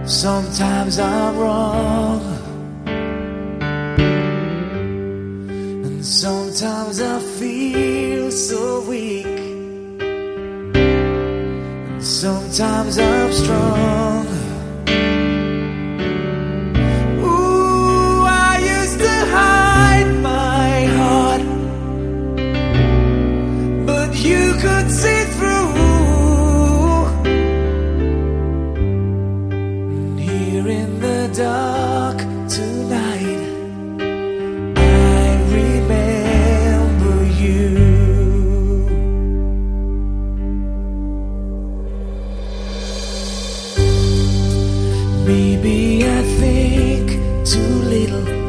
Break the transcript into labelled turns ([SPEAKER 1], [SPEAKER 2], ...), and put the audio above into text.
[SPEAKER 1] Sometimes I'm wrong, and sometimes I feel so weak, and sometimes I'm strong. Ooh, I used to hide my heart, but you could see through. In the dark tonight, I remember you. Maybe I think too little